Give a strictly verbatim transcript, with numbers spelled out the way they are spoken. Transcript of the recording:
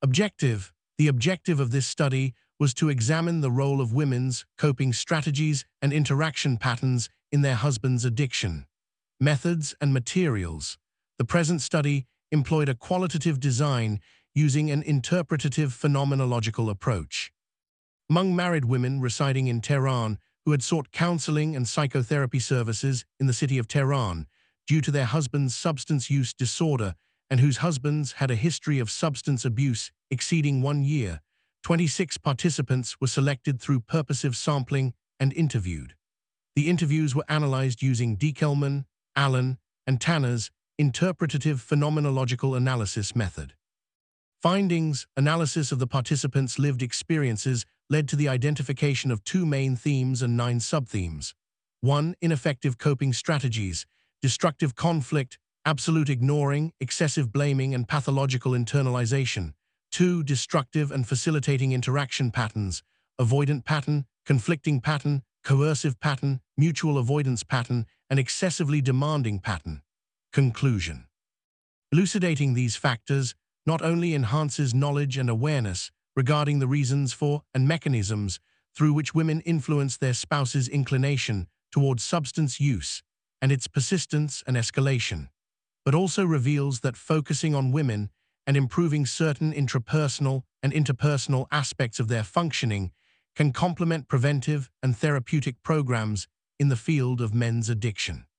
Objective. The objective of this study was to examine the role of women's coping strategies and interaction patterns in their husband's addiction. Methods and materials. The present study employed a qualitative design using an interpretative phenomenological approach. Among married women residing in Tehran who had sought counseling and psychotherapy services in the city of Tehran due to their husband's substance use disorder and whose husbands had a history of substance abuse exceeding one year, twenty-six participants were selected through purposive sampling and interviewed. The interviews were analyzed using Dekelman, Allen, and Tanner's interpretative phenomenological analysis method. Findings: analysis of the participants' lived experiences led to the identification of two main themes and nine subthemes. one. Ineffective coping strategies, destructive conflict, absolute ignoring, excessive blaming, and pathological internalization. two. Destructive and facilitating interaction patterns, avoidant pattern, conflicting pattern, coercive pattern, mutual avoidance pattern, and excessively demanding pattern. Conclusion. Elucidating these factors not only enhances knowledge and awareness regarding the reasons for and mechanisms through which women influence their spouse's inclination towards substance use and its persistence and escalation, but also reveals that focusing on women and improving certain intrapersonal and interpersonal aspects of their functioning can complement preventive and therapeutic programs in the field of men's addiction.